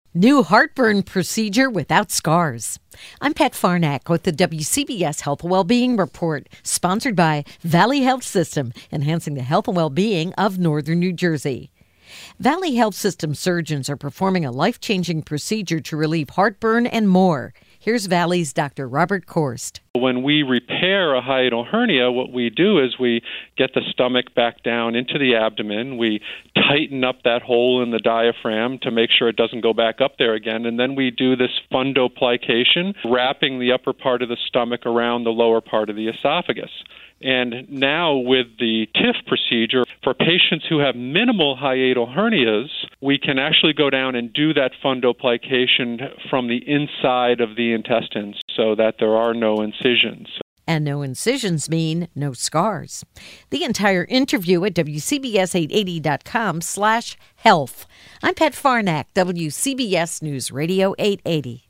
New heartburn procedure without scars. I'm Pat Farnack with the WCBS Health and Wellbeing Report, sponsored by Valley Health System, enhancing the health and well-being of Northern New Jersey. Valley Health System surgeons are performing a life-changing procedure to relieve heartburn and more. Here's Valley's Dr. Robert Korst. When we repair a hiatal hernia, what we do is we get the stomach back down into the abdomen. We tighten up that hole in the diaphragm to make sure it doesn't go back up there again. And then we do this fundoplication, wrapping the upper part of the stomach around the lower part of the esophagus. And now with the TIF procedure, for patients who have minimal hiatal hernias, we can actually go down and do that fundoplication from the inside of the intestines so that there are no incisions. And no incisions mean no scars. The entire interview at WCBS880.com/health. I'm Pat Farnack, WCBS News Radio 880.